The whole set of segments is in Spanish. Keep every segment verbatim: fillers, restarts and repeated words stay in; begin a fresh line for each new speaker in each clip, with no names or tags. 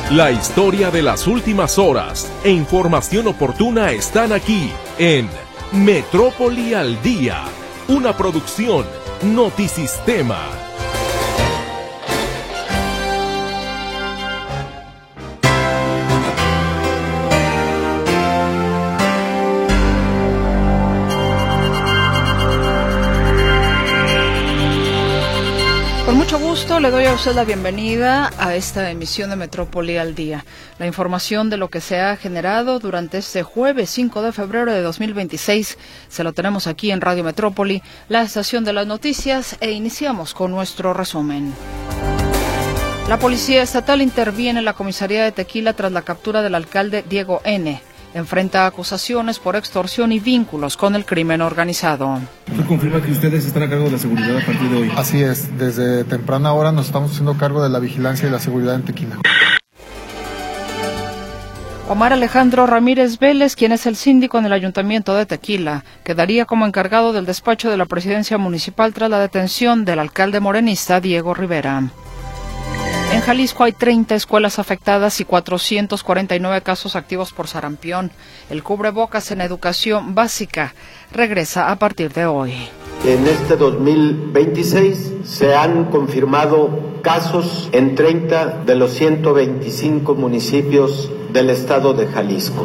La historia de las últimas horas e información oportuna están aquí en Metrópoli al Día, una producción Notisistema.
Con mucho gusto le doy a usted la bienvenida a esta emisión de Metrópoli al Día. La información de lo que se ha generado durante este jueves cinco de febrero de dos mil veintiséis se lo tenemos aquí en Radio Metrópoli, la estación de las noticias, e iniciamos con nuestro resumen. La Policía Estatal interviene en la comisaría de Tequila tras la captura del alcalde Diego N. Enfrenta acusaciones por extorsión y vínculos con el crimen organizado.
¿Usted confirma que ustedes están a cargo de la seguridad a partir de hoy?
Así es, desde temprana hora nos estamos haciendo cargo de la vigilancia y la seguridad en Tequila.
Omar Alejandro Ramírez Vélez, quien es el síndico en el Ayuntamiento de Tequila, quedaría como encargado del despacho de la presidencia municipal tras la detención del alcalde morenista Diego Rivera. En Jalisco hay treinta escuelas afectadas y cuatrocientos cuarenta y nueve casos activos por sarampión. El cubrebocas en educación básica regresa a partir de hoy.
En este dos mil veintiséis se han confirmado casos en treinta de los ciento veinticinco municipios del estado de Jalisco.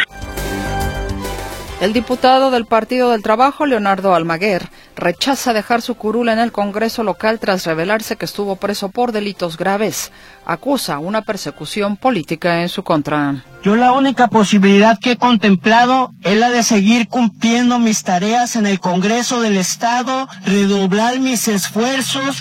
El diputado del Partido del Trabajo, Leonardo Almaguer, rechaza dejar su curul en el Congreso local tras revelarse que estuvo preso por delitos graves. Acusa una persecución política en su contra.
Yo la única posibilidad que he contemplado es la de seguir cumpliendo mis tareas en el Congreso del Estado, redoblar mis esfuerzos.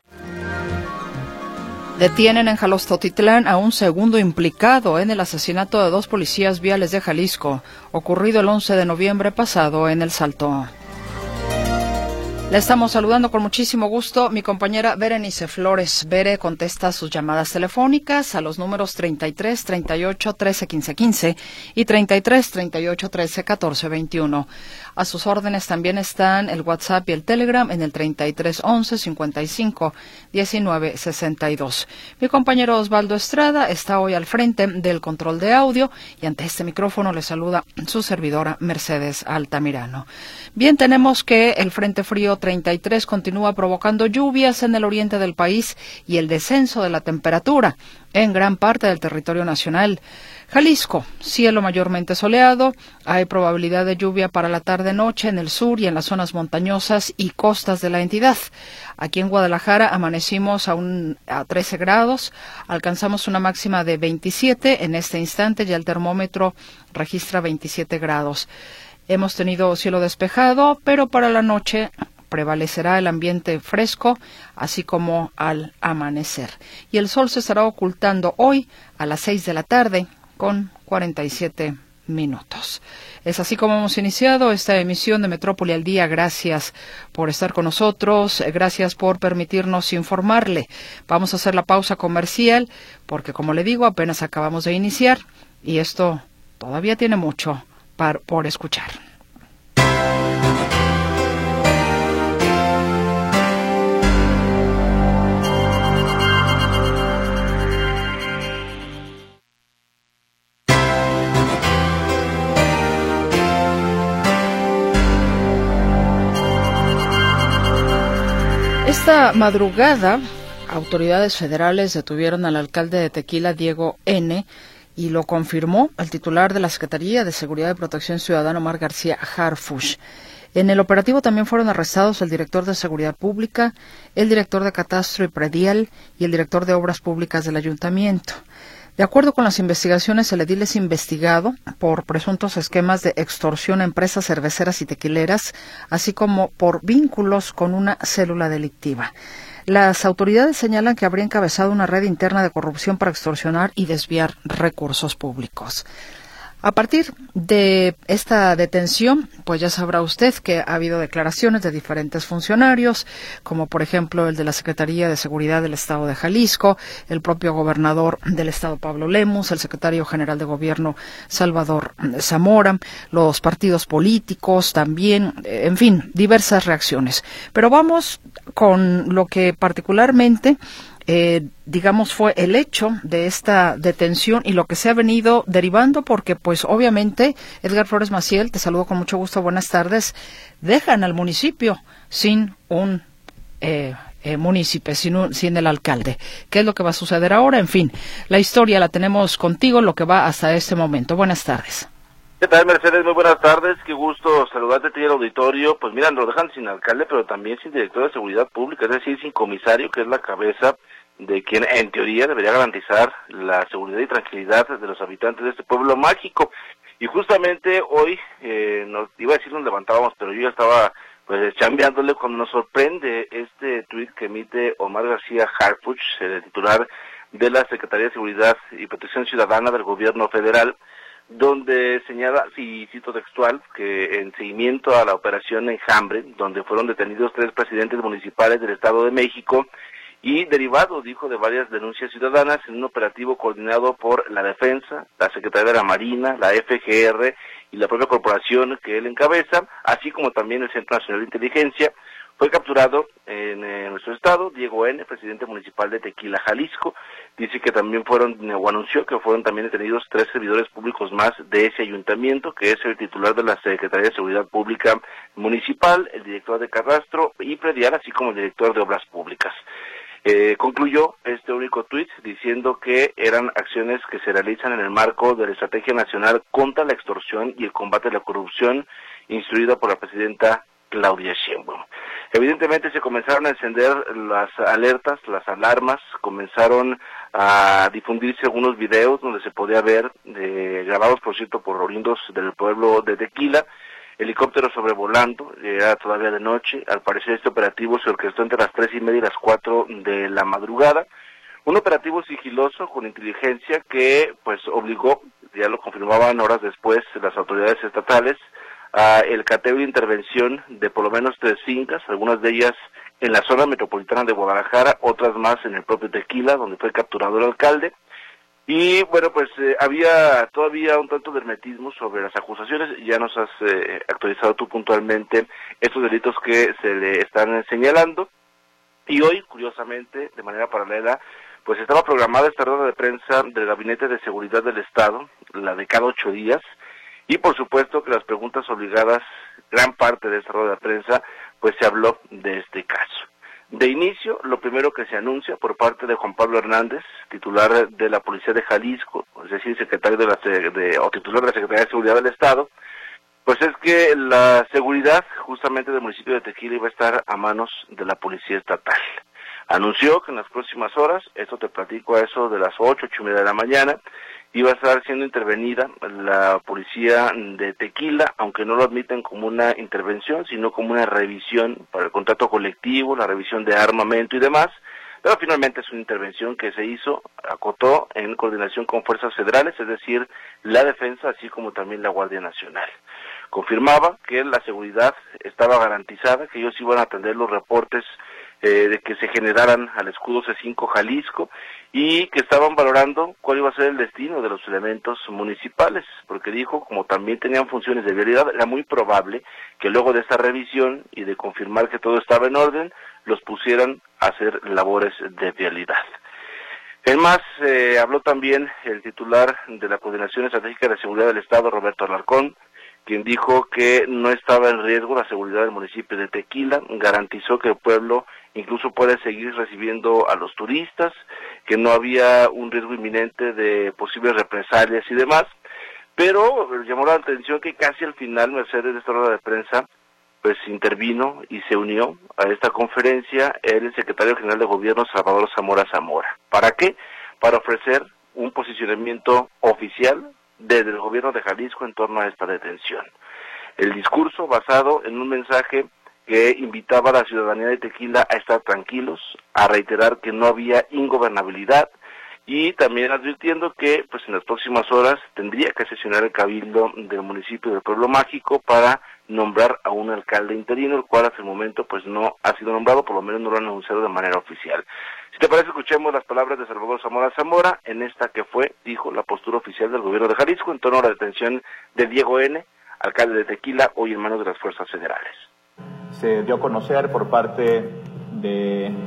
Detienen en Jalostotitlán a un segundo implicado en el asesinato de dos policías viales de Jalisco, ocurrido el once de noviembre pasado en El Salto. Le estamos saludando con muchísimo gusto mi compañera Berenice Flores. Bere contesta sus llamadas telefónicas a los números treinta y tres, treinta y ocho, trece, quince, quince y treinta y tres, treinta y ocho, trece, catorce, veintiuno. A sus órdenes también están el WhatsApp y el Telegram en el treinta y tres, once, cincuenta y cinco, diecinueve, sesenta y dos. Mi compañero Osvaldo Estrada está hoy al frente del control de audio y ante este micrófono le saluda su servidora Mercedes Altamirano. Bien, tenemos que el Frente Frío treinta y tres continúa provocando lluvias en el oriente del país y el descenso de la temperatura en gran parte del territorio nacional. Jalisco, cielo mayormente soleado, hay probabilidad de lluvia para la tarde-noche en el sur y en las zonas montañosas y costas de la entidad. Aquí en Guadalajara amanecimos a, un, a trece grados, alcanzamos una máxima de veintisiete en este instante y el termómetro registra veintisiete grados. Hemos tenido cielo despejado, pero para la noche prevalecerá el ambiente fresco, así como al amanecer. Y el sol se estará ocultando hoy a las seis de la tarde con cuarenta y siete minutos. Es así como hemos iniciado esta emisión de Metrópoli al Día. Gracias por estar con nosotros, gracias por permitirnos informarle. Vamos a hacer la pausa comercial porque, como le digo, apenas acabamos de iniciar y esto todavía tiene mucho par, por escuchar. Esta madrugada, autoridades federales detuvieron al alcalde de Tequila, Diego N., y lo confirmó el titular de la Secretaría de Seguridad y Protección Ciudadana, Omar García Harfuch. En el operativo también fueron arrestados el director de Seguridad Pública, el director de Catastro y Predial y el director de Obras Públicas del Ayuntamiento. De acuerdo con las investigaciones, el edil es investigado por presuntos esquemas de extorsión a empresas cerveceras y tequileras, así como por vínculos con una célula delictiva. Las autoridades señalan que habría encabezado una red interna de corrupción para extorsionar y desviar recursos públicos. A partir de esta detención, pues ya sabrá usted que ha habido declaraciones de diferentes funcionarios, como por ejemplo el de la Secretaría de Seguridad del Estado de Jalisco, el propio gobernador del Estado Pablo Lemus, el secretario general de Gobierno Salvador Zamora, los partidos políticos también, en fin, diversas reacciones. Pero vamos con lo que particularmente eh, digamos, fue el hecho de esta detención y lo que se ha venido derivando, porque pues obviamente, Edgar Flores Maciel, te saludo con mucho gusto, buenas tardes, dejan al municipio sin un eh, eh, municipio, sin, un, sin el alcalde. ¿Qué es lo que va a suceder ahora? En fin, la historia la tenemos contigo, lo que va hasta este momento. Buenas tardes.
¿Qué tal, Mercedes? Muy buenas tardes, qué gusto saludarte a ti y al auditorio. Pues mira, lo dejan sin alcalde, pero también sin director de seguridad pública, es decir, sin comisario, que es la cabeza de quien en teoría debería garantizar la seguridad y tranquilidad de los habitantes de este pueblo mágico. Y justamente hoy, eh, nos iba a decir nos levantábamos, pero yo ya estaba pues chambeándole cuando nos sorprende este tuit que emite Omar García Harfuch, el titular de la Secretaría de Seguridad y Protección Ciudadana del Gobierno Federal, donde señala, y cito textual, que en seguimiento a la operación Enjambre, donde fueron detenidos tres presidentes municipales del Estado de México, y derivado, dijo, de varias denuncias ciudadanas en un operativo coordinado por la Defensa, la Secretaría de la Marina, la F G R y la propia corporación que él encabeza, así como también el Centro Nacional de Inteligencia, fue capturado en, en nuestro estado Diego N., presidente municipal de Tequila, Jalisco. Dice que también fueron, o anunció que fueron también detenidos tres servidores públicos más de ese ayuntamiento, que es el titular de la Secretaría de Seguridad Pública Municipal, el director de Cadastro y Predial, así como el director de Obras Públicas. Eh, concluyó este único tuit diciendo que eran acciones que se realizan en el marco de la Estrategia Nacional contra la Extorsión y el Combate a la Corrupción, instruida por la presidenta Claudia Sheinbaum. Evidentemente se comenzaron a encender las alertas, las alarmas, comenzaron a difundirse algunos videos donde se podía ver, eh, grabados por cierto por oriundos del pueblo de Tequila, helicópteros sobrevolando, era todavía de noche. Al parecer este operativo se orquestó entre las tres y media y las cuatro de la madrugada, un operativo sigiloso con inteligencia que pues obligó, ya lo confirmaban horas después las autoridades estatales, a el cateo de intervención de por lo menos tres fincas, algunas de ellas en la zona metropolitana de Guadalajara, otras más en el propio Tequila, donde fue capturado el alcalde. Y bueno, pues eh, había todavía un tanto de hermetismo sobre las acusaciones. Ya nos has eh, actualizado tú puntualmente estos delitos que se le están señalando. Y hoy, curiosamente, de manera paralela, pues estaba programada esta rueda de prensa del Gabinete de Seguridad del Estado, la de cada ocho días, y por supuesto que las preguntas obligadas, gran parte de esta rueda de prensa, pues se habló de este caso. De inicio, lo primero que se anuncia por parte de Juan Pablo Hernández, titular de la Policía de Jalisco, es decir, secretario de la de, o titular de la Secretaría de Seguridad del Estado, pues es que la seguridad justamente del municipio de Tequila iba a estar a manos de la Policía Estatal. Anunció que en las próximas horas, esto te platico a eso de las ocho, ocho y media de la mañana, iba a estar siendo intervenida la policía de Tequila, aunque no lo admiten como una intervención, sino como una revisión para el contrato colectivo, la revisión de armamento y demás, pero finalmente es una intervención que se hizo, acotó, en coordinación con fuerzas federales, es decir, la defensa, así como también la Guardia Nacional. Confirmaba que la seguridad estaba garantizada, que ellos iban a atender los reportes eh, de que se generaran al escudo C cinco Jalisco y que estaban valorando cuál iba a ser el destino de los elementos municipales, porque dijo, como también tenían funciones de vialidad, era muy probable que luego de esta revisión y de confirmar que todo estaba en orden, los pusieran a hacer labores de vialidad. En más, eh, habló también el titular de la Coordinación Estratégica de Seguridad del Estado, Roberto Alarcón, quien dijo que no estaba en riesgo la seguridad del municipio de Tequila, garantizó que el pueblo incluso puede seguir recibiendo a los turistas, que no había un riesgo inminente de posibles represalias y demás, pero llamó la atención que casi al final, Mercedes, de esta rueda de prensa, pues intervino y se unió a esta conferencia el secretario general de Gobierno, Salvador Zamora Zamora. ¿Para qué? Para ofrecer un posicionamiento oficial desde el gobierno de Jalisco en torno a esta detención. El discurso basado en un mensaje que invitaba a la ciudadanía de Tequila a estar tranquilos, a reiterar que no había ingobernabilidad y también advirtiendo que pues en las próximas horas tendría que sesionar el cabildo del municipio del Pueblo Mágico para nombrar a un alcalde interino, el cual hasta el momento pues no ha sido nombrado, por lo menos no lo han anunciado de manera oficial. Si te parece, escuchemos las palabras de Salvador Zamora Zamora en esta que fue, dijo, la postura oficial del gobierno de Jalisco en torno a la detención de Diego N., alcalde de Tequila, hoy en manos de las fuerzas federales.
Se dio a conocer por parte de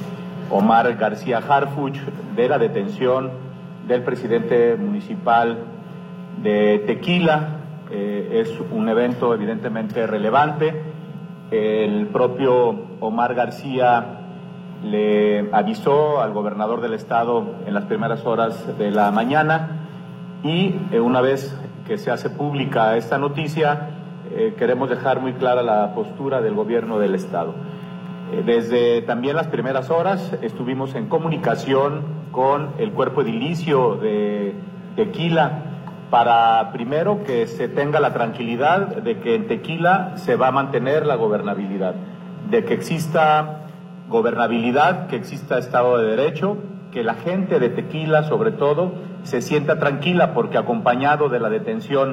Omar García Harfuch, de la detención del presidente municipal de Tequila. Eh, es un evento evidentemente relevante. El propio Omar García le avisó al gobernador del estado en las primeras horas de la mañana y eh, una vez que se hace pública esta noticia, eh, queremos dejar muy clara la postura del gobierno del estado. Eh, desde también las primeras horas estuvimos en comunicación con el cuerpo edilicio de Tequila para, primero, que se tenga la tranquilidad de que en Tequila se va a mantener la gobernabilidad, de que exista gobernabilidad, que exista Estado de Derecho, que la gente de Tequila, sobre todo, se sienta tranquila porque acompañado de la detención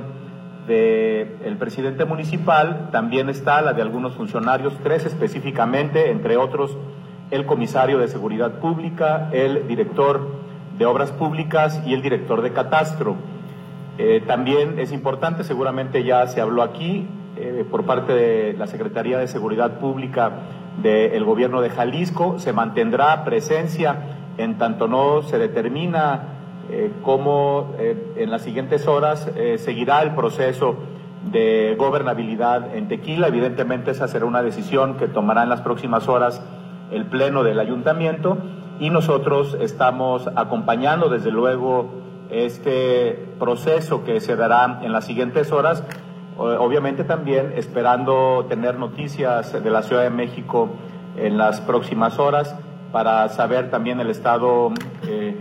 del presidente municipal, también está la de algunos funcionarios, tres específicamente, entre otros el comisario de Seguridad Pública, el director de Obras Públicas y el director de Catastro. Eh, también es importante, seguramente ya se habló aquí, eh, por parte de la Secretaría de Seguridad Pública del Gobierno de Jalisco, se mantendrá presencia en tanto no se determina eh, cómo eh, en las siguientes horas eh, seguirá el proceso de gobernabilidad en Tequila. Evidentemente esa será una decisión que tomará en las próximas horas el Pleno del Ayuntamiento y nosotros estamos acompañando desde luego este proceso que se dará en las siguientes horas, obviamente también esperando tener noticias de la Ciudad de México en las próximas horas para saber también el estado eh, eh,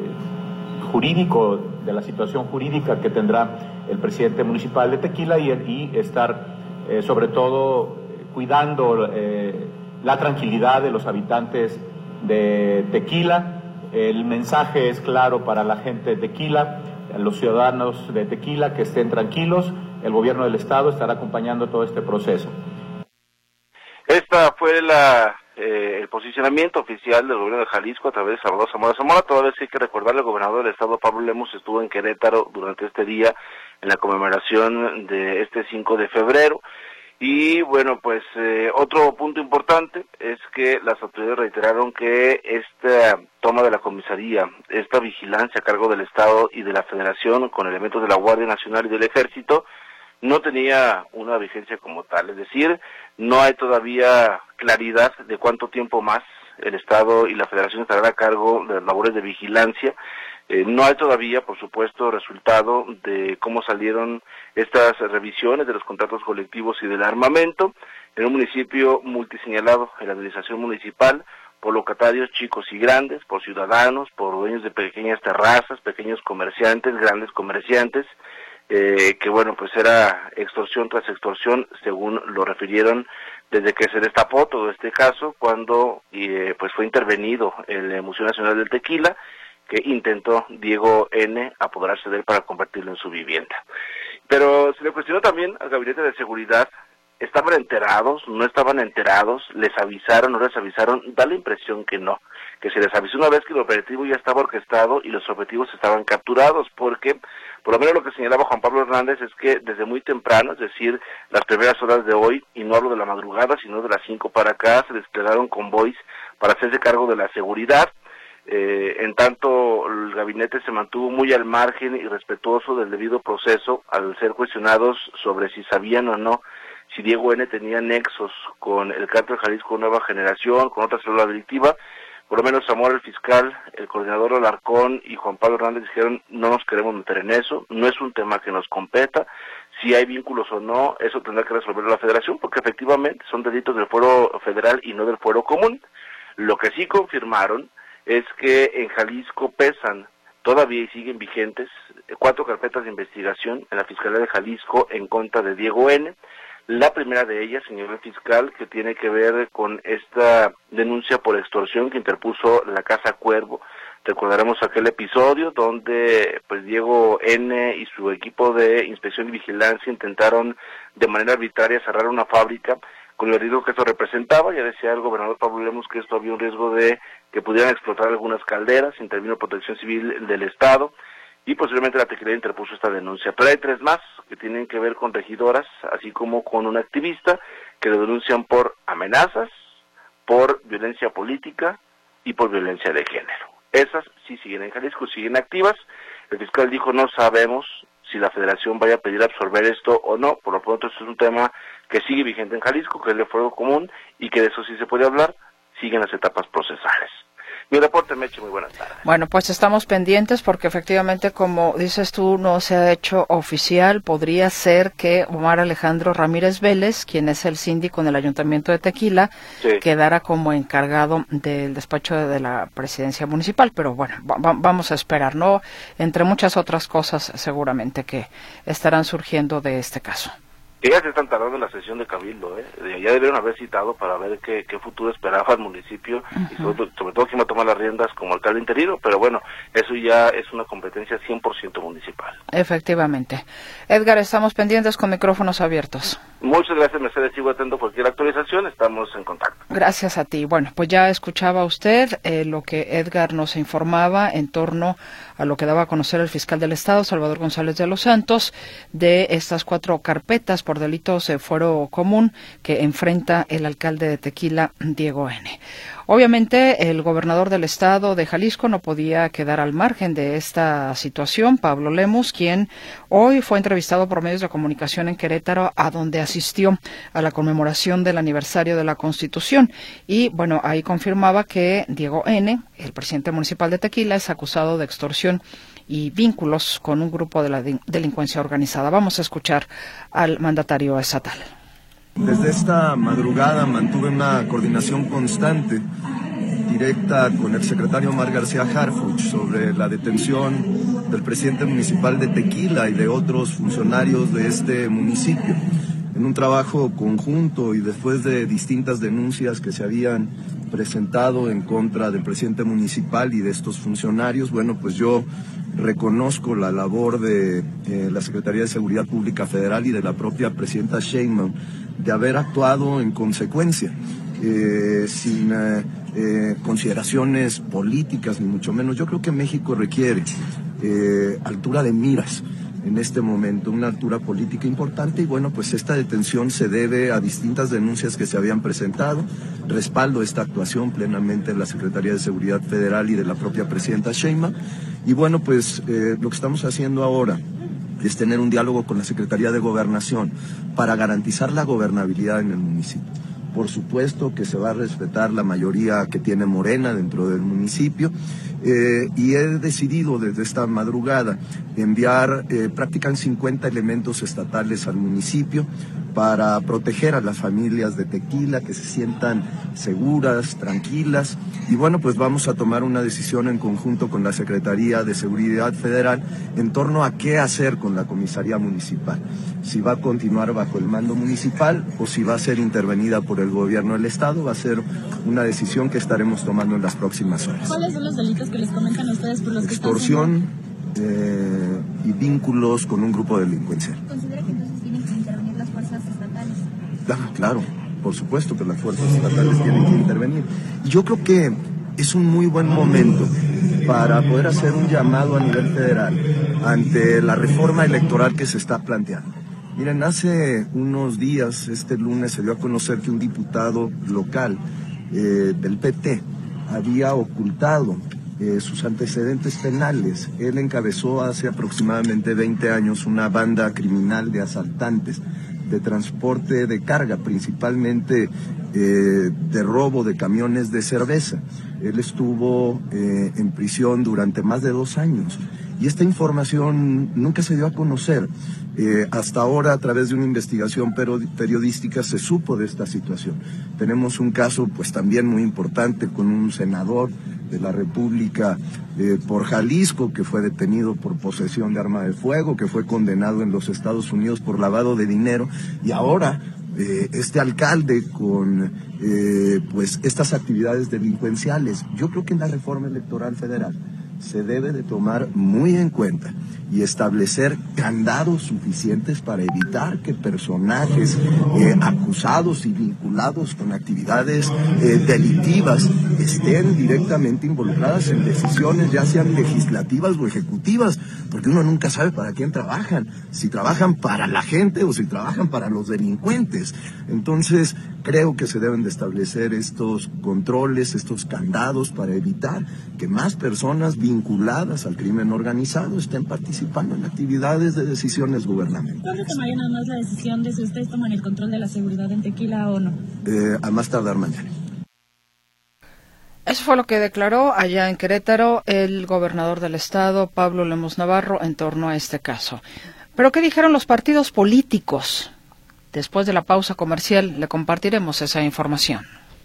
jurídico, de la situación jurídica que tendrá el presidente municipal de Tequila y, y estar eh, sobre todo cuidando eh, la tranquilidad de los habitantes de Tequila. El mensaje es claro para la gente de Tequila, los ciudadanos de Tequila, que estén tranquilos. El gobierno del estado estará acompañando todo este proceso.
Esta fue la eh, el posicionamiento oficial del gobierno de Jalisco a través de Salvador Zamora Zamora. Toda vez que hay que recordarle, el gobernador del estado, Pablo Lemus, estuvo en Querétaro durante este día en la conmemoración de este cinco de febrero. Y bueno, pues eh, otro punto importante es que las autoridades reiteraron que esta toma de la comisaría, esta vigilancia a cargo del Estado y de la Federación con elementos de la Guardia Nacional y del Ejército no tenía una vigencia como tal, es decir, no hay todavía claridad de cuánto tiempo más el Estado y la Federación estarán a cargo de las labores de vigilancia. Eh, no hay todavía, por supuesto, resultado de cómo salieron estas revisiones de los contratos colectivos y del armamento en un municipio multiseñalado en la administración municipal por locatarios chicos y grandes, por ciudadanos, por dueños de pequeñas terrazas, pequeños comerciantes, grandes comerciantes, eh, que bueno, pues era extorsión tras extorsión, según lo refirieron desde que se destapó todo este caso, cuando eh, pues fue intervenido el Museo Nacional del Tequila, que intentó Diego N. apoderarse de él para convertirlo en su vivienda. Pero se le cuestionó también al Gabinete de Seguridad, ¿estaban enterados? ¿No estaban enterados? ¿Les avisaron? ¿No les avisaron? Da la impresión que no, que se les avisó una vez que el operativo ya estaba orquestado y los objetivos estaban capturados, porque por lo menos lo que señalaba Juan Pablo Hernández es que desde muy temprano, es decir, las primeras horas de hoy, y no hablo de la madrugada, sino de las cinco para acá, se desplegaron convoys para hacerse cargo de la seguridad. Eh, en tanto, el gabinete se mantuvo muy al margen y respetuoso del debido proceso al ser cuestionados sobre si sabían o no si Diego N. tenía nexos con el Cártel Jalisco Nueva Generación, con otra célula delictiva. Por lo menos Zamora, el fiscal, el coordinador Alarcón y Juan Pablo Hernández dijeron: no nos queremos meter en eso, no es un tema que nos competa, si hay vínculos o no, eso tendrá que resolverlo la Federación, porque efectivamente son delitos del fuero federal y no del fuero común. Lo que sí confirmaron es que en Jalisco pesan todavía y siguen vigentes cuatro carpetas de investigación en la Fiscalía de Jalisco en contra de Diego N. La primera de ellas, señor el fiscal, que tiene que ver con esta denuncia por extorsión que interpuso la Casa Cuervo. Recordaremos aquel episodio donde pues Diego N. y su equipo de inspección y vigilancia intentaron de manera arbitraria cerrar una fábrica con el riesgo que esto representaba. Ya decía el gobernador Pablo Lemus que esto había un riesgo de que pudieran explotar algunas calderas. Intervino Protección Civil del Estado y posteriormente la Tequilera interpuso esta denuncia. Pero hay tres más que tienen que ver con regidoras, así como con un activista que lo denuncian por amenazas, por violencia política, y por violencia de género. Esas sí siguen en Jalisco, siguen activas. El fiscal dijo, no sabemos si la federación vaya a pedir absorber esto o no. Por lo pronto, esto es un tema que sigue vigente en Jalisco, que es de fuero común, y que de eso sí se puede hablar. Siguen las etapas procesales. Mi reporte, Meche, muy buenas tardes.
Bueno, pues estamos pendientes porque efectivamente, como dices tú, no se ha hecho oficial. Podría ser que Omar Alejandro Ramírez Vélez, quien es el síndico en el Ayuntamiento de Tequila, sí, quedara como encargado del despacho de la presidencia municipal. Pero bueno, va- vamos a esperar, ¿no? Entre muchas otras cosas seguramente que estarán surgiendo de este caso.
Que ya se están tardando en la sesión de Cabildo, ¿eh? Ya debieron haber citado para ver qué, qué futuro esperaba el municipio, uh-huh, y sobre, sobre todo quién va a tomar las riendas como alcalde interino, pero bueno, eso ya es una competencia cien por ciento municipal.
Efectivamente. Edgar, estamos pendientes con micrófonos abiertos.
Muchas gracias, Mercedes. Sigo atento a cualquier actualización, estamos en contacto.
Gracias a ti. Bueno, pues ya escuchaba usted eh, lo que Edgar nos informaba en torno a lo que daba a conocer el fiscal del Estado, Salvador González de los Santos, de estas cuatro carpetas por delitos de fuero común que enfrenta el alcalde de Tequila, Diego N. Obviamente, el gobernador del estado de Jalisco no podía quedar al margen de esta situación, Pablo Lemus, quien hoy fue entrevistado por medios de comunicación en Querétaro, a donde asistió a la conmemoración del aniversario de la Constitución. Y, bueno, ahí confirmaba que Diego N., el presidente municipal de Tequila, es acusado de extorsión y vínculos con un grupo de la delincuencia organizada. Vamos a escuchar al mandatario estatal.
Desde esta madrugada mantuve una coordinación constante, directa, con el secretario Omar García Harfuch sobre la detención del presidente municipal de Tequila y de otros funcionarios de este municipio. En un trabajo conjunto y después de distintas denuncias que se habían presentado en contra del presidente municipal y de estos funcionarios, bueno, pues yo reconozco la labor de eh, la Secretaría de Seguridad Pública Federal y de la propia presidenta Sheinbaum de haber actuado en consecuencia, eh, sin eh, eh, consideraciones políticas ni mucho menos. Yo creo que México requiere eh, altura de miras en este momento, una altura política importante, y bueno, pues esta detención se debe a distintas denuncias que se habían presentado. Respaldo esta actuación plenamente de la Secretaría de Seguridad Federal y de la propia presidenta Sheinbaum, y bueno, pues eh, lo que estamos haciendo ahora es tener un diálogo con la Secretaría de Gobernación para garantizar la gobernabilidad en el municipio. Por supuesto que se va a respetar la mayoría que tiene Morena dentro del municipio, eh, y he decidido desde esta madrugada enviar eh, prácticamente cincuenta elementos estatales al municipio para proteger a las familias de Tequila, que se sientan seguras, tranquilas, y bueno, pues vamos a tomar una decisión en conjunto con la Secretaría de Seguridad Federal en torno a qué hacer con la comisaría municipal, si va a continuar bajo el mando municipal o si va a ser intervenida por el gobierno del estado. Va a ser una decisión que estaremos tomando en las próximas horas.
¿Cuáles son los delitos que les comentan a ustedes por los que
Extorsión eh, y vínculos con un grupo delincuencial.
¿Considera que entonces tienen que intervenir las fuerzas estatales?
Ah, claro, por supuesto que las fuerzas estatales tienen que intervenir. Y yo creo que es un muy buen momento para poder hacer un llamado a nivel federal ante la reforma electoral que se está planteando. Miren, hace unos días, este lunes, se dio a conocer que un diputado local eh, del P T había ocultado eh, sus antecedentes penales. Él encabezó hace aproximadamente veinte años una banda criminal de asaltantes, de transporte de carga, principalmente eh, de robo de camiones de cerveza. Él estuvo eh, en prisión durante más de dos años. Y esta información nunca se dio a conocer. Eh, hasta ahora, a través de una investigación periodística, se supo de esta situación. Tenemos un caso, pues también muy importante, con un senador de la República eh, por Jalisco, que fue detenido por posesión de arma de fuego, que fue condenado en los Estados Unidos por lavado de dinero, y ahora eh, este alcalde con eh, pues estas actividades delincuenciales. Yo creo que en la reforma electoral federal se debe de tomar muy en cuenta y establecer candados suficientes para evitar que personajes eh, acusados y vinculados con actividades eh, delictivas estén directamente involucradas en decisiones, ya sean legislativas o ejecutivas, porque uno nunca sabe para quién trabajan, si trabajan para la gente o si trabajan para los delincuentes. Entonces, creo que se deben de establecer estos controles, estos candados para evitar que más personas vinculadas al crimen organizado estén participando en actividades de decisiones gubernamentales.
¿Cuándo tomaría nada más la decisión de si ustedes toman el control de la seguridad en Tequila o no?
Eh, a más tardar mañana.
Eso fue lo que declaró allá en Querétaro el gobernador del estado, Pablo Lemus Navarro, en torno a este caso. ¿Pero qué dijeron los partidos políticos? Después de la pausa comercial le compartiremos esa información.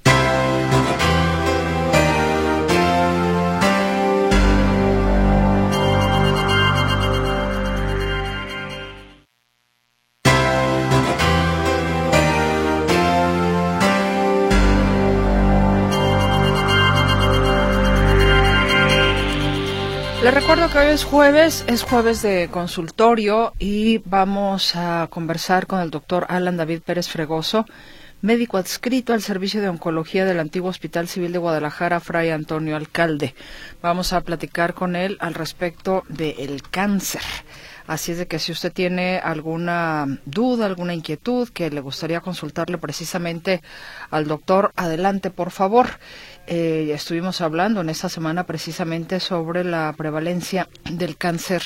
Les recuerdo que hoy es jueves, es jueves de consultorio y vamos a conversar con el doctor Alan David Pérez Fregoso, médico adscrito al Servicio de Oncología del antiguo Hospital Civil de Guadalajara, Fray Antonio Alcalde. Vamos a platicar con él al respecto del cáncer. Así es de que si usted tiene alguna duda, alguna inquietud que le gustaría consultarle precisamente al doctor, adelante, por favor. Eh, estuvimos hablando en esta semana precisamente sobre la prevalencia del cáncer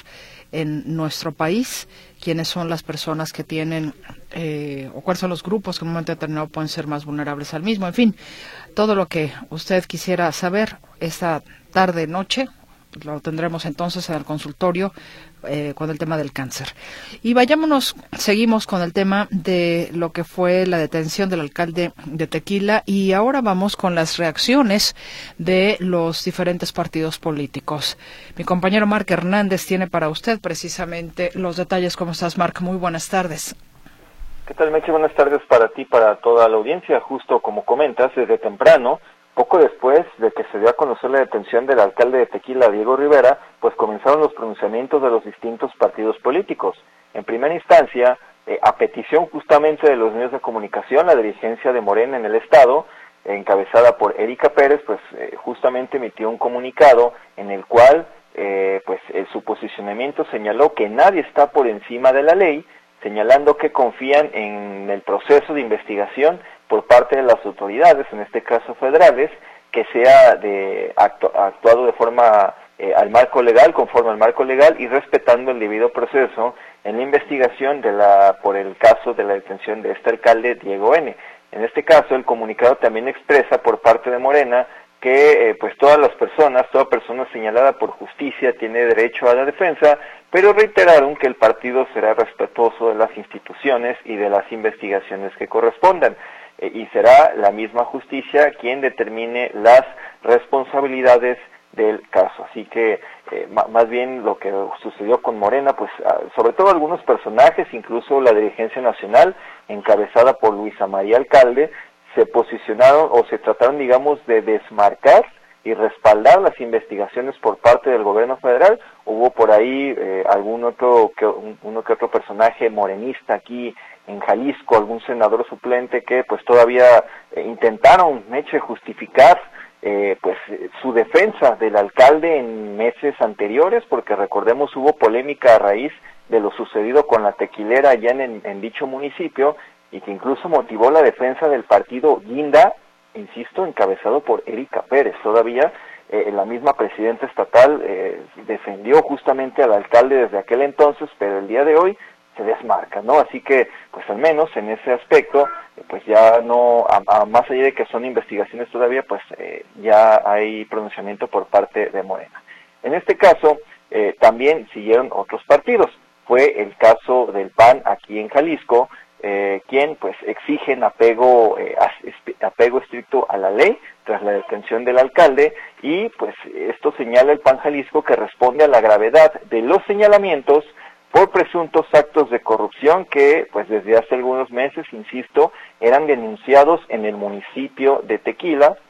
en nuestro país, quiénes son las personas que tienen eh, o cuáles son los grupos que en un momento determinado pueden ser más vulnerables al mismo. En fin, todo lo que usted quisiera saber esta tarde, noche, lo tendremos entonces en el consultorio eh, con el tema del cáncer. Y vayámonos, seguimos con el tema de lo que fue la detención del alcalde de Tequila y ahora vamos con las reacciones de los diferentes partidos políticos. Mi compañero Marc Hernández tiene para usted precisamente los detalles. ¿Cómo estás, Marc? Muy buenas tardes.
¿Qué tal, Meche? Buenas tardes para ti, para toda la audiencia. Justo como comentas, desde temprano, poco después de que se dio a conocer la detención del alcalde de Tequila, Diego Rivera, pues comenzaron los pronunciamientos de los distintos partidos políticos. En primera instancia, eh, a petición justamente de los medios de comunicación, la dirigencia de Morena en el estado, eh, encabezada por Erika Pérez, pues eh, justamente emitió un comunicado en el cual eh, pues eh, su posicionamiento señaló que nadie está por encima de la ley, señalando que confían en el proceso de investigación por parte de las autoridades, en este caso federales, que sea de actu actuado de forma eh, al marco legal, conforme al marco legal y respetando el debido proceso en la investigación de la por el caso de la detención de este alcalde Diego N. En este caso, el comunicado también expresa por parte de Morena que eh, pues todas las personas, toda persona señalada por justicia tiene derecho a la defensa, pero reiteraron que el partido será respetuoso de las instituciones y de las investigaciones que correspondan. Y será la misma justicia quien determine las responsabilidades del caso. Así que eh, más bien lo que sucedió con Morena, pues sobre todo algunos personajes, incluso la dirigencia nacional, encabezada por Luisa María Alcalde, se posicionaron o se trataron, digamos, de desmarcar y respaldar las investigaciones por parte del gobierno federal. Hubo por ahí eh, algún otro que uno que otro personaje morenista aquí en Jalisco, algún senador suplente que pues todavía eh, intentaron, Meche, justificar eh, pues su defensa del alcalde en meses anteriores, porque recordemos hubo polémica a raíz de lo sucedido con la tequilera allá en, en dicho municipio y que incluso motivó la defensa del partido Guinda, insisto, encabezado por Erika Pérez. Todavía eh, la misma presidenta estatal eh, defendió justamente al alcalde desde aquel entonces, pero el día de hoy se desmarca, ¿no? Así que, pues al menos en ese aspecto, eh, pues ya no, a, a más allá de que son investigaciones todavía, pues eh, ya hay pronunciamiento por parte de Morena. En este caso, eh, también siguieron otros partidos. Fue el caso del P A N aquí en Jalisco, eh, quien pues exigen apego, eh, apego estricto a la ley tras la detención del alcalde, y pues esto señala el P A N Jalisco que responde a la gravedad de los señalamientos por presuntos actos de corrupción que, pues desde hace algunos meses, insisto, eran denunciados en el municipio de Tequila,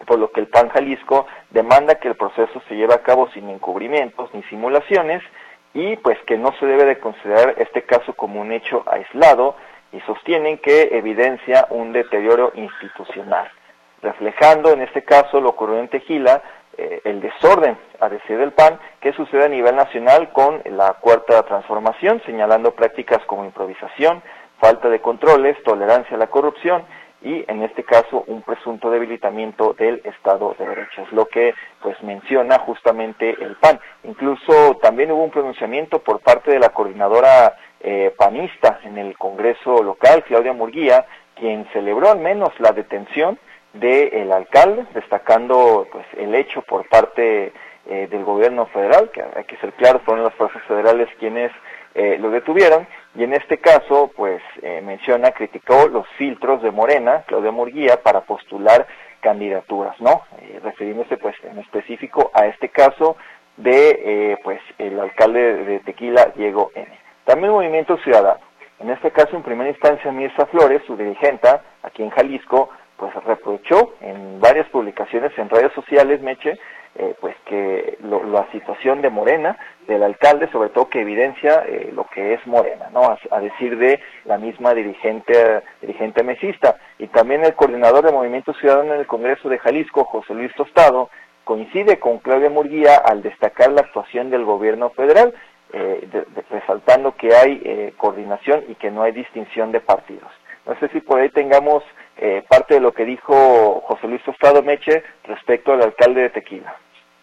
por lo que el P A N Jalisco demanda que el proceso se lleve a cabo sin encubrimientos ni simulaciones y pues que no se debe de considerar este caso como un hecho aislado y sostienen que evidencia un deterioro institucional, reflejando en este caso lo ocurrido en Tequila, eh, el desorden, a decir del P A N, que sucede a nivel nacional con la Cuarta Transformación, señalando prácticas como improvisación, falta de controles, tolerancia a la corrupción y en este caso un presunto debilitamiento del Estado de Derecho, es lo que pues menciona justamente el P A N. Incluso también hubo un pronunciamiento por parte de la coordinadora eh, panista en el Congreso local, Claudia Murguía, quien celebró al menos la detención del alcalde, destacando pues el hecho por parte eh, del gobierno federal, que hay que ser claros, fueron las fuerzas federales quienes eh, lo detuvieron, y en este caso, pues, eh, menciona, criticó los filtros de Morena, Claudia Murguía, para postular candidaturas, ¿no? Eh, refiriéndose, pues, en específico a este caso de, eh, pues, el alcalde de Tequila, Diego N. También el Movimiento Ciudadano. En este caso, en primera instancia, Mirza Flores, su dirigente, aquí en Jalisco, pues, reprochó en varias publicaciones en redes sociales, Meche, eh, pues, que lo, la situación de Morena, del alcalde, sobre todo que evidencia eh, lo que es Morena, ¿no? A, a decir de la misma dirigente dirigente mesista. Y también el coordinador de Movimiento Ciudadano en el Congreso de Jalisco, José Luis Tostado, coincide con Claudia Murguía al destacar la actuación del gobierno federal, eh, de, de, resaltando que hay eh, coordinación y que no hay distinción de partidos. No sé si por ahí tengamos eh, parte de lo que dijo José Luis Tostado, Meche, respecto al alcalde de Tequila.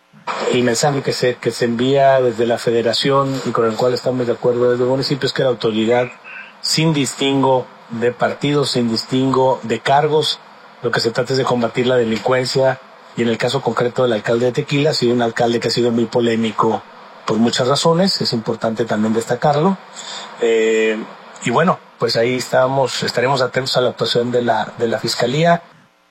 El mensaje que se que se envía desde la federación y con el cual estamos de acuerdo desde el municipio es que la autoridad, sin distingo de partidos, sin distingo de cargos, lo que se trata es de combatir la delincuencia y en el caso concreto del alcalde de Tequila, ha sido un alcalde que ha sido muy polémico por muchas razones, es importante también destacarlo. Eh, y bueno, pues ahí estamos, estaremos atentos a la actuación de la de la Fiscalía.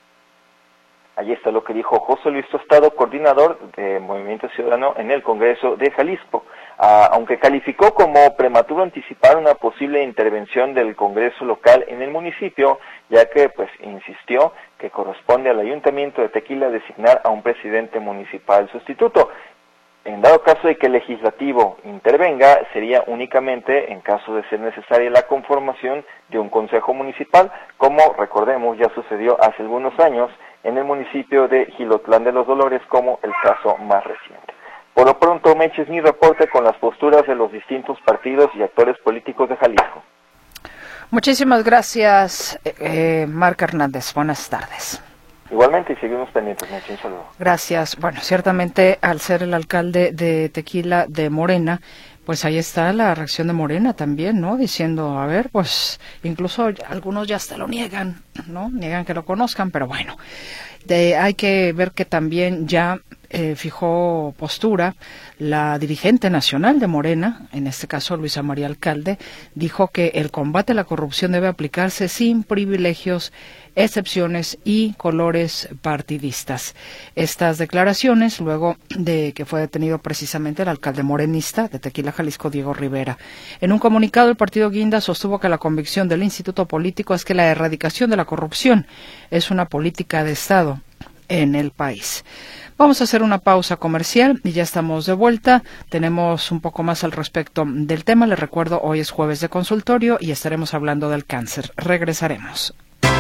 Allí está lo que dijo José Luis Tostado, coordinador de Movimiento Ciudadano en el Congreso de Jalisco. Ah, aunque calificó como prematuro anticipar una posible intervención del Congreso local en el municipio, ya que pues insistió que corresponde al Ayuntamiento de Tequila designar a un presidente municipal sustituto. En dado caso de que el legislativo intervenga, sería únicamente en caso de ser necesaria la conformación de un consejo municipal, como recordemos ya sucedió hace algunos años en el municipio de Jilotlán de los Dolores, como el caso más reciente. Por lo pronto, Meche, es mi reporte con las posturas de los distintos partidos y actores políticos de Jalisco.
Muchísimas gracias, eh, Marc Hernández. Buenas tardes.
Igualmente, y seguimos pendientes, Meche, un saludo.
Gracias. Bueno, ciertamente, al ser el alcalde de Tequila de Morena, pues ahí está la reacción de Morena también, ¿no? Diciendo, a ver, pues incluso algunos ya hasta lo niegan, ¿no? Niegan que lo conozcan, pero bueno, de, hay que ver que también ya eh, fijó postura la dirigente nacional de Morena, en este caso Luisa María Alcalde, dijo que el combate a la corrupción debe aplicarse sin privilegios, excepciones y colores partidistas. Estas declaraciones luego de que fue detenido precisamente el alcalde morenista de Tequila, Jalisco, Diego Rivera. En un comunicado, el partido Guinda sostuvo que la convicción del instituto político es que la erradicación de la corrupción es una política de Estado en el país. Vamos a hacer una pausa comercial y ya estamos de vuelta. Tenemos un poco más al respecto del tema. Les recuerdo, hoy es jueves de consultorio y estaremos hablando del cáncer. Regresaremos.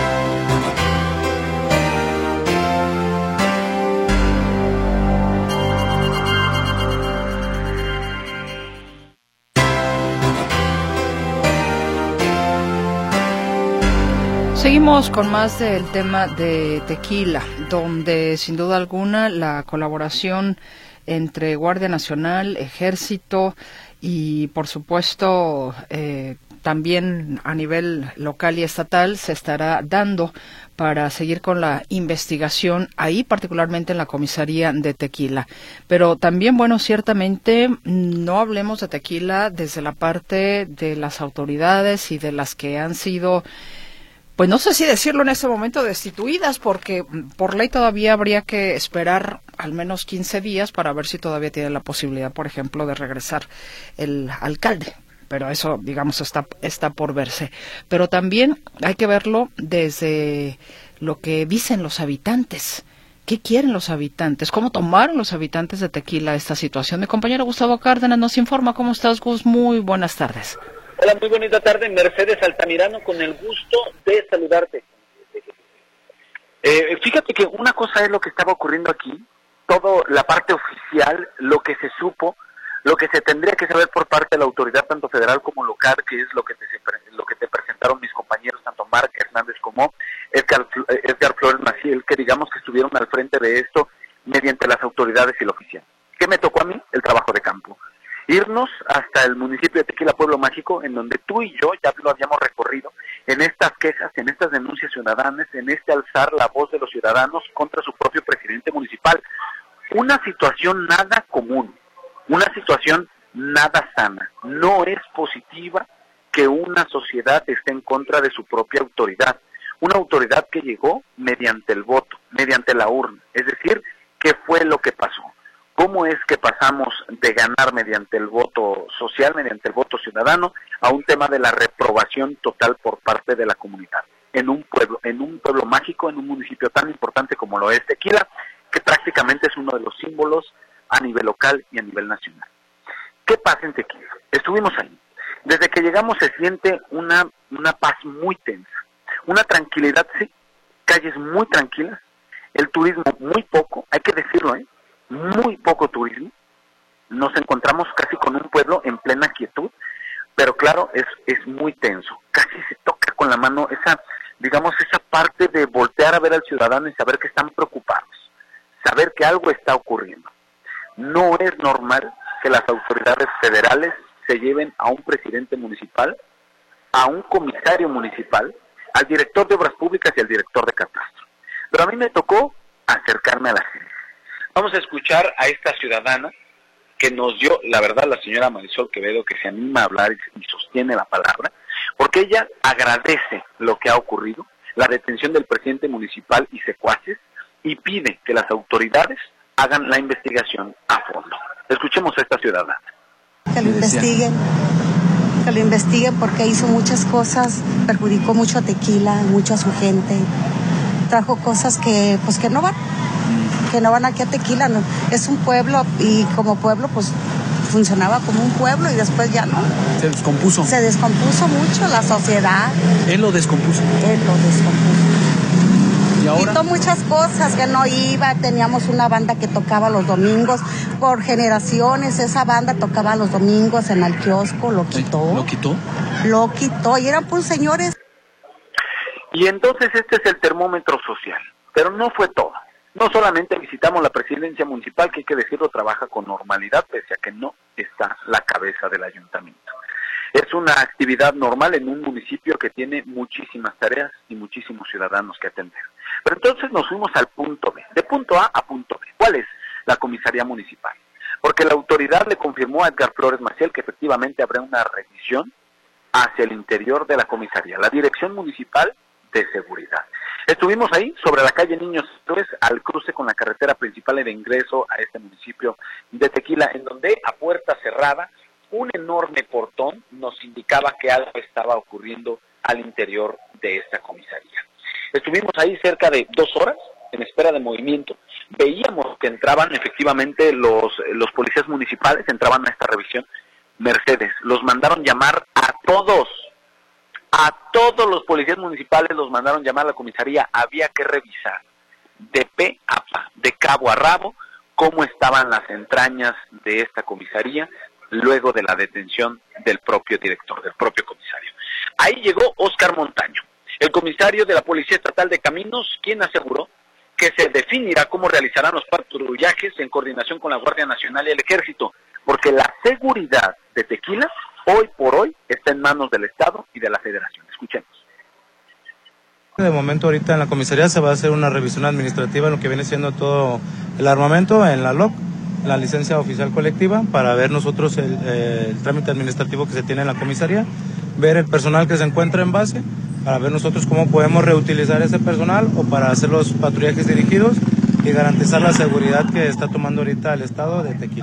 Seguimos con más del tema de Tequila, donde sin duda alguna la colaboración entre Guardia Nacional, Ejército y por supuesto eh, también a nivel local y estatal se estará dando para seguir con la investigación ahí, particularmente en la comisaría de Tequila. Pero también, bueno, ciertamente no hablemos de Tequila desde la parte de las autoridades y de las que han sido, pues no sé si decirlo en este momento, destituidas, porque por ley todavía habría que esperar al menos quince días para ver si todavía tiene la posibilidad, por ejemplo, de regresar el alcalde. Pero eso, digamos, está, está por verse. Pero también hay que verlo desde lo que dicen los habitantes, ¿Qué quieren los habitantes? ¿Cómo tomaron los habitantes de Tequila esta situación? Mi compañero Gustavo Cárdenas nos informa. ¿Cómo estás, Gus? Muy buenas tardes.
Hola, muy bonita tarde. Mercedes Altamirano, con el gusto de saludarte. Eh, fíjate que una cosa es lo que estaba ocurriendo aquí, todo la parte oficial, lo que se supo, lo que se tendría que saber por parte de la autoridad, tanto federal como local, que es lo que te, lo que te presentaron mis compañeros, tanto Marc Hernández como Edgar, Edgar Flores Maciel, que digamos que estuvieron al frente de esto mediante las autoridades y el oficial. ¿Qué me tocó a mí? El trabajo de campo. Irnos hasta el municipio de Tequila, Pueblo Mágico, en donde tú y yo ya lo habíamos recorrido, en estas quejas, en estas denuncias ciudadanas, en este alzar la voz de los ciudadanos contra su propio presidente municipal. Una situación nada común, una situación nada sana. No es positiva que una sociedad esté en contra de su propia autoridad. Una autoridad que llegó mediante el voto, mediante la urna. Es decir, ¿qué fue lo que pasó? ¿Cómo es que pasamos de ganar mediante el voto social, mediante el voto ciudadano, a un tema de la reprobación total por parte de la comunidad? En un pueblo, en un pueblo mágico, en un municipio tan importante como lo es Tequila, que prácticamente es uno de los símbolos a nivel local y a nivel nacional. ¿Qué pasa en Tequila? Estuvimos ahí. Desde que llegamos se siente una, una paz muy tensa, una tranquilidad, sí, calles muy tranquilas, el turismo muy poco, hay que decirlo, ¿eh? Muy poco turismo. Nos encontramos casi con un pueblo en plena quietud, pero claro, es, es muy tenso. Casi se toca con la mano esa, digamos, esa parte de voltear a ver al ciudadano y saber que están preocupados, saber que algo está ocurriendo. No es normal que las autoridades federales se lleven a un presidente municipal, a un comisario municipal, al director de obras públicas y al director de catastro. Pero a mí me tocó acercarme a la gente. Vamos a escuchar a esta ciudadana que nos dio, la verdad, la señora Marisol Quevedo, que se anima a hablar y, y sostiene la palabra, porque ella agradece lo que ha ocurrido, la detención del presidente municipal y secuaces, y pide que las autoridades hagan la investigación a fondo. Escuchemos a esta ciudadana.
Que lo investiguen, que lo investiguen porque hizo muchas cosas, perjudicó mucho a Tequila, mucho a su gente, trajo cosas que pues que no van, que no van aquí a Tequila, no. Es un pueblo y como pueblo pues funcionaba como un pueblo y después ya no.
Se descompuso.
Se descompuso mucho la sociedad.
Él lo descompuso.
Él lo descompuso.
¿Y ahora?
Quitó muchas cosas que no iba, teníamos una banda que tocaba los domingos, por generaciones esa banda tocaba los domingos en el kiosco, lo quitó.
¿Lo quitó?
Lo quitó y eran pues señores.
Y entonces este es el termómetro social, pero no fue todo. No solamente visitamos la presidencia municipal, que hay que decirlo, trabaja con normalidad, pese a que no está la cabeza del ayuntamiento. Es una actividad normal en un municipio que tiene muchísimas tareas y muchísimos ciudadanos que atender. Pero entonces nos fuimos al punto B, de punto A a punto B. ¿Cuál es? La comisaría municipal. Porque la autoridad le confirmó a Edgar Flores Maciel que efectivamente habrá una revisión hacia el interior de la comisaría, la Dirección Municipal de Seguridad. Estuvimos ahí sobre la calle Niños Héroes, al cruce con la carretera principal de ingreso a este municipio de Tequila, en donde a puerta cerrada un enorme portón nos indicaba que algo estaba ocurriendo al interior de esta comisaría. Estuvimos ahí cerca de dos horas en espera de movimiento. Veíamos que entraban efectivamente los, los policías municipales, entraban a esta revisión. Mercedes, los mandaron llamar a todos. A todos los policías municipales los mandaron llamar a la comisaría. Había que revisar de pe a pa, de cabo a rabo, cómo estaban las entrañas de esta comisaría luego de la detención del propio director, del propio comisario. Ahí llegó Óscar Montaño, el comisario de la Policía Estatal de Caminos, quien aseguró que se definirá cómo realizarán los patrullajes en coordinación con la Guardia Nacional y el Ejército, porque la seguridad de Tequila hoy por hoy está en manos del Estado y de la Federación. Escuchemos.
De momento ahorita en la comisaría se va a hacer una revisión administrativa en lo que viene siendo todo el armamento, en la L O C, la licencia oficial colectiva, para ver nosotros el, eh, el trámite administrativo que se tiene en la comisaría, ver el personal que se encuentra en base, para ver nosotros cómo podemos reutilizar ese personal o para hacer los patrullajes dirigidos y garantizar la seguridad que está tomando ahorita el Estado de Tequila.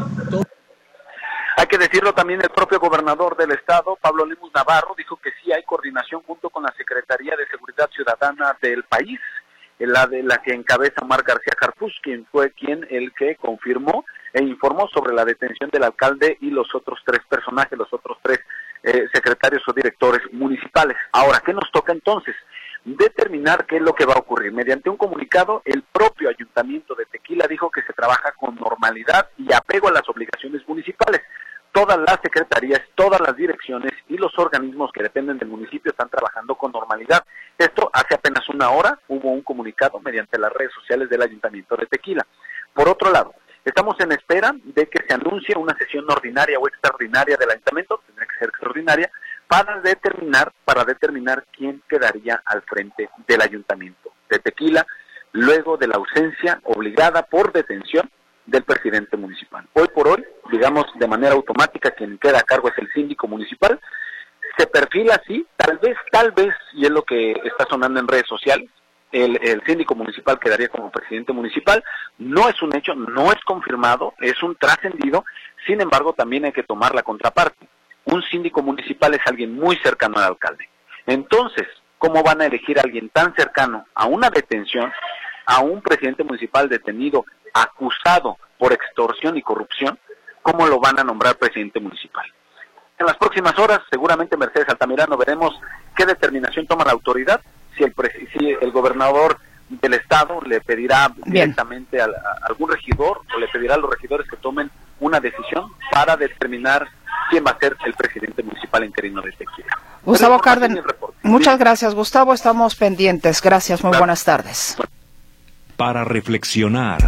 Hay que decirlo también, el propio gobernador del Estado, Pablo Lemus Navarro, dijo que sí hay coordinación junto con la Secretaría de Seguridad Ciudadana del país la de la que encabeza Omar García Harfuch, quien fue quien el que confirmó e informó sobre la detención del alcalde y los otros tres personajes, los otros tres eh, secretarios o directores municipales. Ahora, ¿qué nos toca entonces? Determinar qué es lo que va a ocurrir. Mediante un comunicado, el propio Ayuntamiento de Tequila dijo que se trabaja con normalidad y apego a las obligaciones municipales. Todas las secretarías, todas las direcciones y los organismos que dependen del municipio están trabajando con normalidad. Esto hace apenas una hora hubo un comunicado mediante las redes sociales del Ayuntamiento de Tequila. Por otro lado, estamos en espera de que se anuncie una sesión ordinaria o extraordinaria del Ayuntamiento, tendrá que ser extraordinaria, para determinar, para determinar quién quedaría al frente del Ayuntamiento de Tequila, luego de la ausencia obligada por detención del presidente municipal. Hoy por hoy, digamos de manera automática, quien queda a cargo es el síndico municipal. Se perfila así, tal vez, tal vez, y es lo que está sonando en redes sociales, el, el síndico municipal quedaría como presidente municipal. No es un hecho, no es confirmado, es un trascendido. Sin embargo, también hay que tomar la contraparte. Un síndico municipal es alguien muy cercano al alcalde. Entonces, ¿cómo van a elegir a alguien tan cercano a una detención, a un presidente municipal detenido, acusado por extorsión y corrupción? ¿Cómo lo van a nombrar presidente municipal? En las próximas horas, seguramente Mercedes Altamirano, veremos qué determinación toma la autoridad, si el, si el gobernador del estado le pedirá Bien. directamente a, a algún regidor o le pedirá a los regidores que tomen una decisión para determinar quién va a ser el presidente municipal interino de Tequila.
Gustavo Cárdenas, muchas sí. gracias, Gustavo, estamos pendientes. Gracias, muy claro. buenas tardes.
Para reflexionar,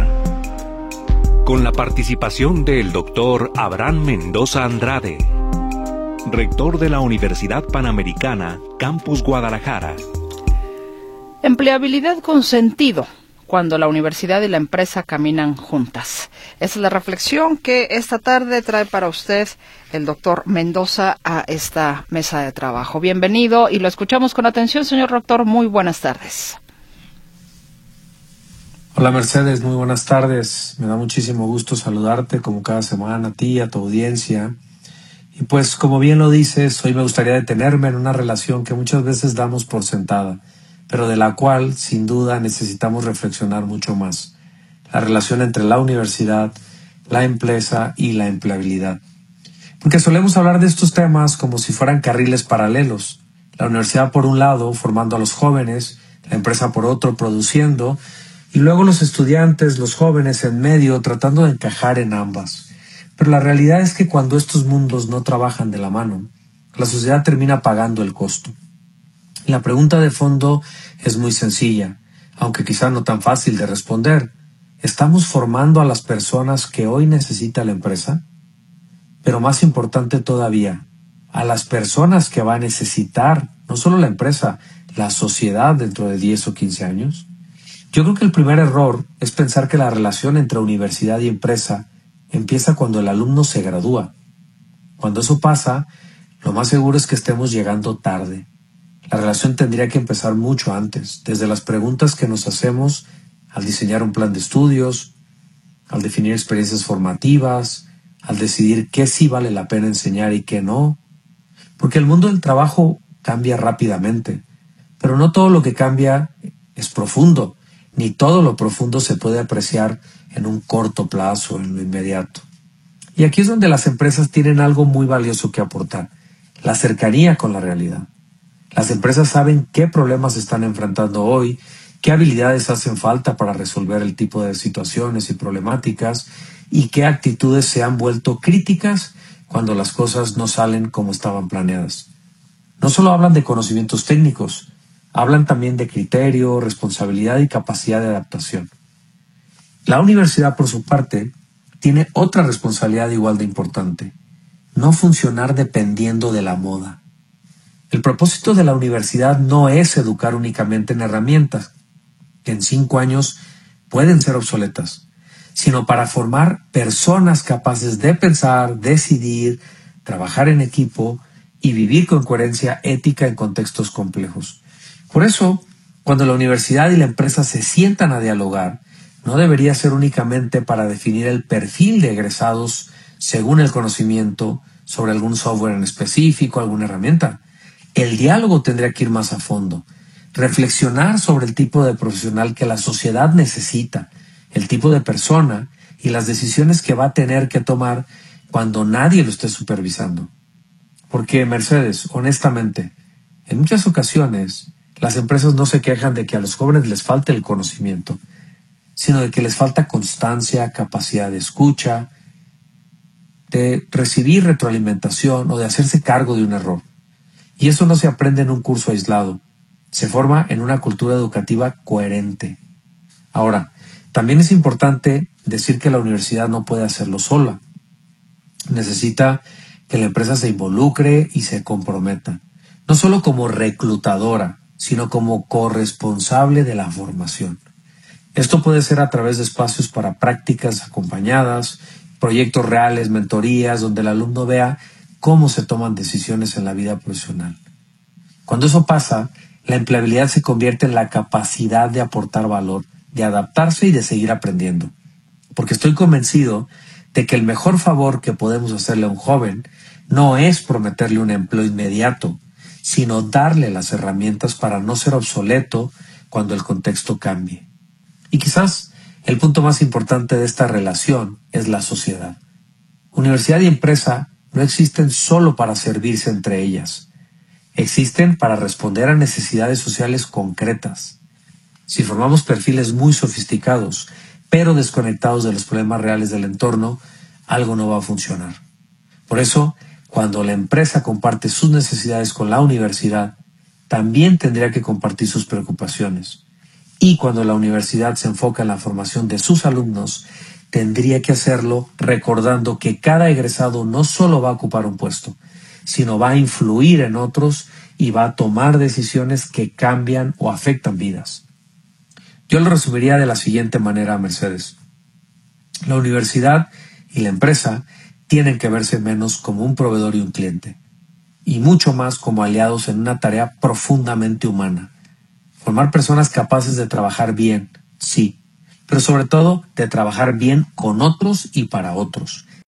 con la participación del doctor Abraham Mendoza Andrade, rector de la Universidad Panamericana, Campus Guadalajara.
Empleabilidad con sentido, cuando la universidad y la empresa caminan juntas. Esa es la reflexión que esta tarde trae para usted el doctor Mendoza a esta mesa de trabajo. Bienvenido y lo escuchamos con atención, señor rector. Muy buenas tardes.
Hola Mercedes, muy buenas tardes. Me da muchísimo gusto saludarte como cada semana a ti, a tu audiencia. Y pues como bien lo dices, hoy me gustaría detenerme en una relación que muchas veces damos por sentada, pero de la cual sin duda necesitamos reflexionar mucho más. La relación entre la universidad, la empresa y la empleabilidad. Porque solemos hablar de estos temas como si fueran carriles paralelos. La universidad por un lado, formando a los jóvenes, la empresa por otro, produciendo, y luego los estudiantes, los jóvenes en medio, tratando de encajar en ambas. Pero la realidad es que cuando estos mundos no trabajan de la mano, la sociedad termina pagando el costo. Y la pregunta de fondo es muy sencilla, aunque quizá no tan fácil de responder. ¿Estamos formando a las personas que hoy necesita la empresa? Pero más importante todavía, a las personas que va a necesitar, no solo la empresa, la sociedad dentro de diez o quince años. Yo creo que el primer error es pensar que la relación entre universidad y empresa empieza cuando el alumno se gradúa. Cuando eso pasa, lo más seguro es que estemos llegando tarde. La relación tendría que empezar mucho antes, desde las preguntas que nos hacemos al diseñar un plan de estudios, al definir experiencias formativas, al decidir qué sí vale la pena enseñar y qué no. Porque el mundo del trabajo cambia rápidamente, pero no todo lo que cambia es profundo, ni todo lo profundo se puede apreciar en un corto plazo, en lo inmediato. Y aquí es donde las empresas tienen algo muy valioso que aportar, la cercanía con la realidad. Las empresas saben qué problemas están enfrentando hoy, qué habilidades hacen falta para resolver el tipo de situaciones y problemáticas y qué actitudes se han vuelto críticas cuando las cosas no salen como estaban planeadas. No solo hablan de conocimientos técnicos, hablan también de criterio, responsabilidad y capacidad de adaptación. La universidad, por su parte, tiene otra responsabilidad igual de importante: no funcionar dependiendo de la moda. El propósito de la universidad no es educar únicamente en herramientas, que en cinco años pueden ser obsoletas, sino para formar personas capaces de pensar, decidir, trabajar en equipo y vivir con coherencia ética en contextos complejos. Por eso, cuando la universidad y la empresa se sientan a dialogar, no debería ser únicamente para definir el perfil de egresados según el conocimiento sobre algún software en específico, alguna herramienta. El diálogo tendría que ir más a fondo. reflexionar sobre el tipo de profesional que la sociedad necesita, el tipo de persona y las decisiones que va a tener que tomar cuando nadie lo esté supervisando. Porque, Mercedes, honestamente, en muchas ocasiones las empresas no se quejan de que a los jóvenes les falte el conocimiento, sino de que les falta constancia, capacidad de escucha, de recibir retroalimentación o de hacerse cargo de un error. Y eso no se aprende en un curso aislado, se forma en una cultura educativa coherente. Ahora, también es importante decir que la universidad no puede hacerlo sola. Necesita que la empresa se involucre y se comprometa, no solo como reclutadora, sino como corresponsable de la formación. Esto puede ser a través de espacios para prácticas acompañadas, proyectos reales, mentorías, donde el alumno vea cómo se toman decisiones en la vida profesional. Cuando eso pasa, la empleabilidad se convierte en la capacidad de aportar valor, de adaptarse y de seguir aprendiendo. Porque estoy convencido de que el mejor favor que podemos hacerle a un joven no es prometerle un empleo inmediato, sino darle las herramientas para no ser obsoleto cuando el contexto cambie. Y quizás el punto más importante de esta relación es la sociedad. Universidad y empresa no existen solo para servirse entre ellas. Existen para responder a necesidades sociales concretas. Si formamos perfiles muy sofisticados, pero desconectados de los problemas reales del entorno, algo no va a funcionar. Por eso, cuando la empresa comparte sus necesidades con la universidad, también tendría que compartir sus preocupaciones. Y cuando la universidad se enfoca en la formación de sus alumnos, tendría que hacerlo recordando que cada egresado no solo va a ocupar un puesto, sino va a influir en otros y va a tomar decisiones que cambian o afectan vidas. Yo lo resumiría de la siguiente manera, Mercedes. La universidad y la empresa tienen que verse menos como un proveedor y un cliente, y mucho más como aliados en una tarea profundamente humana. Formar personas capaces de trabajar bien, sí, pero sobre todo de trabajar bien con otros y para otros,